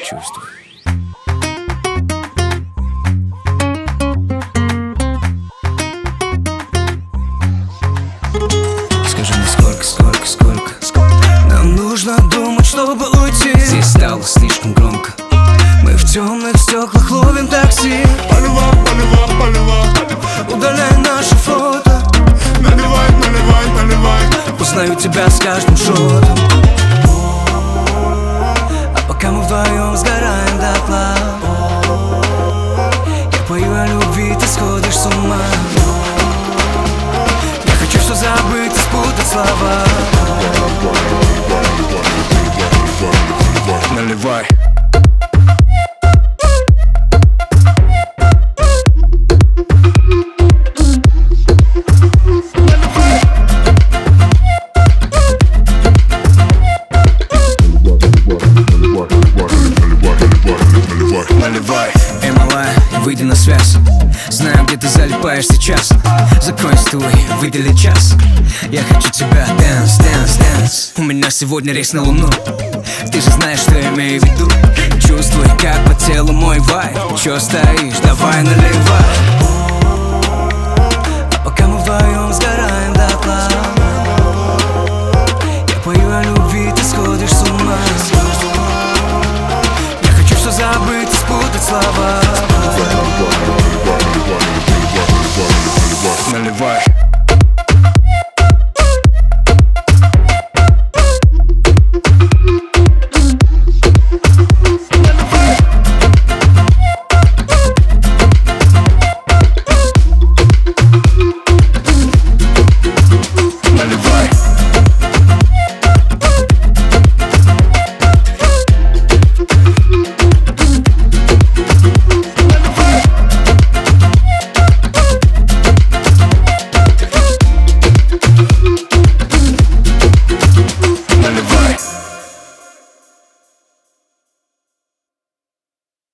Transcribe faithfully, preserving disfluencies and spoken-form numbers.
чувствуй. Скажи мне, сколько, сколько, сколько нам нужно думать, чтобы уйти? Здесь стало слишком громко. Мы в темных стеклах ловим такси. Поливай, поливай, поливай. Удаляй наши фото. Наливай, наливай, наливай. Узнаю тебя с каждым шотом. А пока мы вдвоем сгораем дотла, я пою о любви, ты сходишь с ума. Я хочу все забыть и спутать слова. Наливай. Наливай, эй, малая, выйди на связь. Знаю, где ты залипаешь сейчас. Закрой стуй, выдели час. Я хочу тебя, dance, dance, dance. У меня сегодня рейс на луну. Ты же знаешь, что я имею в виду. Чувствуй, как по телу мой вайб. Чё стоишь, давай наливай.